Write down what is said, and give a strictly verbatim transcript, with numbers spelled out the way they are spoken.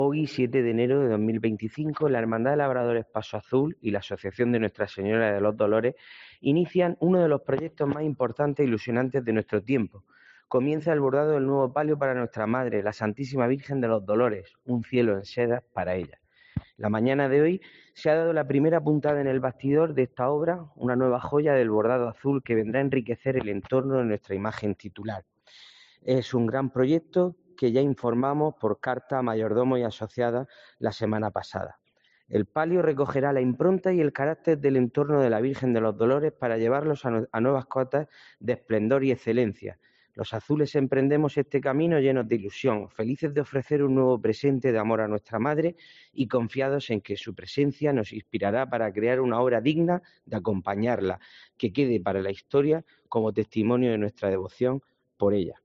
Hoy, siete de enero de dos mil veinticinco, la Hermandad de Labradores Paso Azul y la Asociación de Nuestra Señora de los Dolores inician uno de los proyectos más importantes e ilusionantes de nuestro tiempo. Comienza el bordado del nuevo palio para nuestra Madre, la Santísima Virgen de los Dolores, un cielo en seda para ella. La mañana de hoy se ha dado la primera puntada en el bastidor de esta obra, una nueva joya del bordado azul que vendrá a enriquecer el entorno de nuestra imagen titular. Es un gran proyecto que ya informamos por carta a mayordomo y asociada la semana pasada. El palio recogerá la impronta y el carácter del entorno de la Virgen de los Dolores para llevarlos a, a nuevas cotas de esplendor y excelencia. Los azules emprendemos este camino llenos de ilusión, felices de ofrecer un nuevo presente de amor a nuestra Madre y confiados en que su presencia nos inspirará para crear una obra digna de acompañarla, que quede para la historia como testimonio de nuestra devoción por ella.